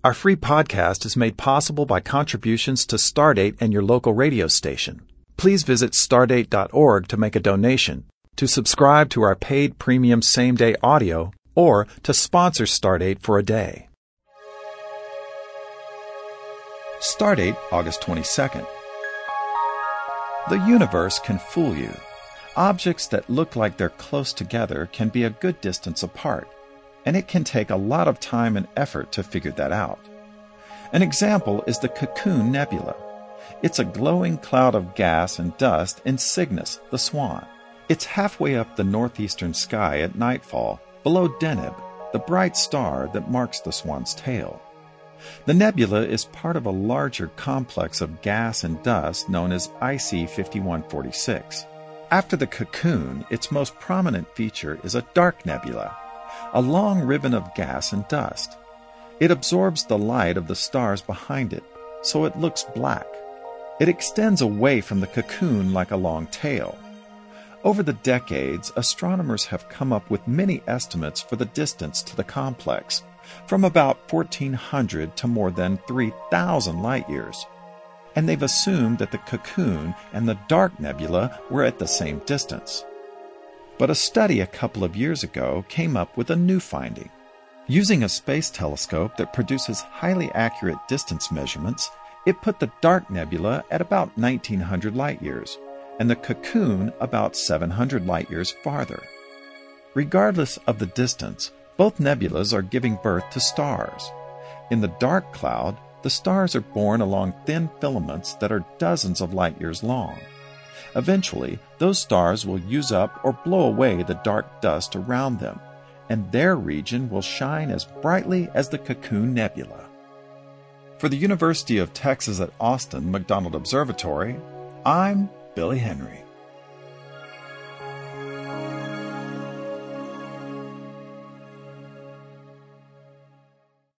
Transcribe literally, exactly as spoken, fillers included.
Our free podcast is made possible by contributions to Stardate and your local radio station. Please visit stardate dot org to make a donation, to subscribe to our paid premium same-day audio, or to sponsor Stardate for a day. Stardate, August twenty-second. The universe can fool you. Objects that look like they're close together can be a good distance apart, and it can take a lot of time and effort to figure that out. An example is the Cocoon Nebula. It's a glowing cloud of gas and dust in Cygnus, the Swan. It's halfway up the northeastern sky at nightfall, below Deneb, the bright star that marks the Swan's tail. The nebula is part of a larger complex of gas and dust known as I C fifty-one forty-six. After the Cocoon, its most prominent feature is a dark nebula, a long ribbon of gas and dust. It absorbs the light of the stars behind it, so it looks black. It extends away from the cocoon like a long tail. Over the decades, astronomers have come up with many estimates for the distance to the complex, from about fourteen hundred to more than three thousand light-years. And they've assumed that the cocoon and the dark nebula were at the same distance. But a study a couple of years ago came up with a new finding. Using a space telescope that produces highly accurate distance measurements, it put the dark nebula at about nineteen hundred light-years, and the cocoon about seven hundred light-years farther. Regardless of the distance, both nebulas are giving birth to stars. In the dark cloud, the stars are born along thin filaments that are dozens of light-years long. Eventually, those stars will use up or blow away the dark dust around them, and their region will shine as brightly as the Cocoon Nebula. For the University of Texas at Austin McDonald Observatory, I'm Billy Henry.